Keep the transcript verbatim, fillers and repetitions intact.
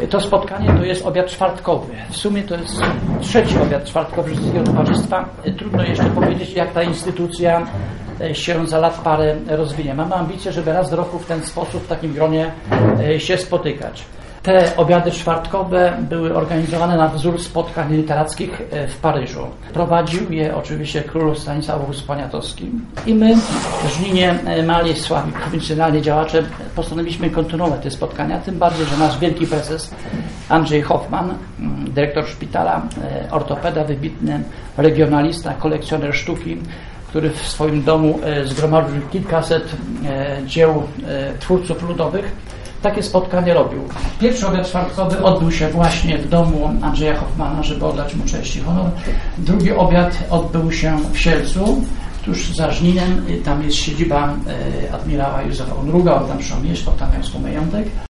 To spotkanie to jest obiad czwartkowy. W sumie to jest trzeci obiad czwartkowy Żydowskiego Towarzystwa. Trudno jeszcze powiedzieć, jak ta instytucja się za lat parę rozwinie. Mamy ambicję, żeby raz do roku w ten sposób, w takim gronie się spotykać. Te obiady czwartkowe były organizowane na wzór spotkań literackich w Paryżu. Prowadził je oczywiście król Stanisław Poniatowski. I my, Żninie mali, słabi, prowincjonalni działacze, postanowiliśmy kontynuować te spotkania, tym bardziej, że nasz wielki prezes Andrzej Hoffman, dyrektor szpitala, ortopeda, wybitny regionalista, kolekcjoner sztuki, który w swoim domu zgromadził kilkaset dzieł twórców ludowych, takie spotkanie robił. Pierwszy obiad czwartkowy odbył się właśnie w domu Andrzeja Hoffmana, żeby oddać mu cześć i honor. Drugi obiad odbył się w Sielcu, tuż za Żninem. Tam jest siedziba admirała Józefa Unruga, on tam mieszkał, tam miał swój majątek.